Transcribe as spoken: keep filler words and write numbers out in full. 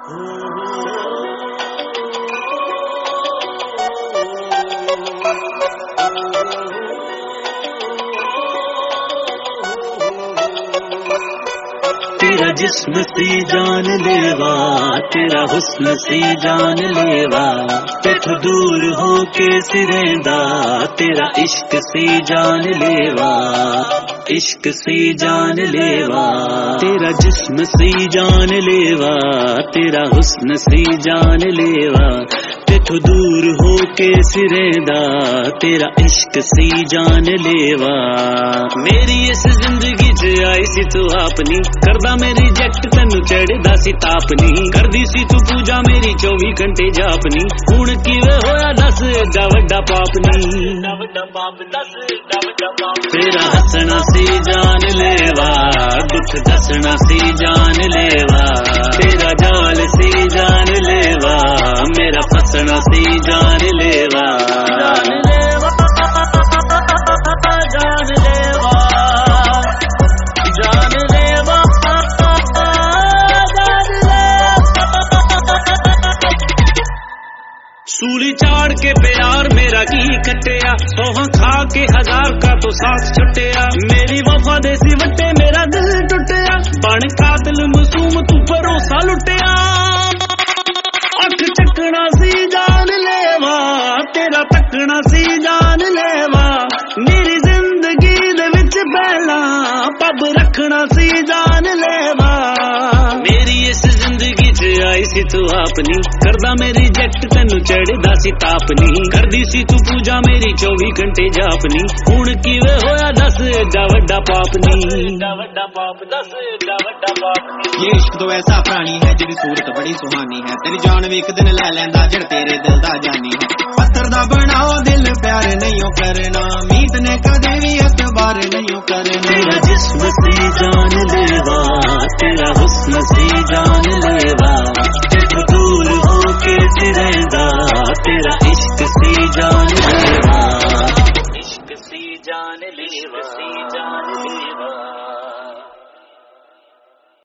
तेरा जिस्म सी जान लेवा, तेरा हुस्न सी जान लेवा, तेथों दूर हो के सिरेंदा, तेरा इश्क सी जान लेवा, इश्क सी जान लेवा। तेरा जिस्म सी जान लेवा, तेरा हुस्न सी जान लेवा, तेथों दूर हो के सिरेंदा, तेरा इश्क सी जान लेवा। मेरी इस जिंदगी च आई सी तू अपनी, करदा मैं रिजेक्ट तेनू चढ़दा सी तापनी, करदी सी तू पूजा मेरी चौबी घंटे जापनी, हुण किवें होया दस एडा वड्डा पाप नी, तेरा हसना सी जान लेवा, दुख दसना सी जान लेवा, तेरा जाल सी जान लेवा, मेरा फसना सी जान लेवा, जान लेवा, जान लेवा, जान लेवा, जान लेवा। सूली चाड़ के प्यार मेरा की कटिया, सोहा खा के हजार का तो साथ छुटिया, मेरी वफा देसी वट्टे मेरा दिल टुटिया, बन कातिल मासूम तू भरोसा लुटिया। अख चकना सी जान लेवा, तेरा तकना सी जान लेवा, मेरी जिंदगी दे विच पहला पब रखना सी जान लेवा। मेरी इस जिंदगी च आई सी तू अपनी, करदा मैं रिजेक्ट तेनू चढ़दा सी तापनी, करदी सी तू पूजा मेरी चौबी घंटे जापनी, हुण किवें होया दस एडा वड्डा पाप नी, एडा वड्डा पाप दस एडा वड्डा पाप। ये इश्क तो ऐसा प्राणी है जिहदी सूरत बड़ी सुहानी है, तेरी जान भी एक दिन ले लैंदा जड़ तेरे दिल दा जानी है। पत्थर दा बनाओ दिल प्यार नहीं करना, मीत ने कदे भी एतबार नहीं करना। तेरा जिस्म सी जान लेवा, तेरा हुस्न सी जान लेवा, तेथों दूर हो के सिरेंदा, तेरा इश्क सी जान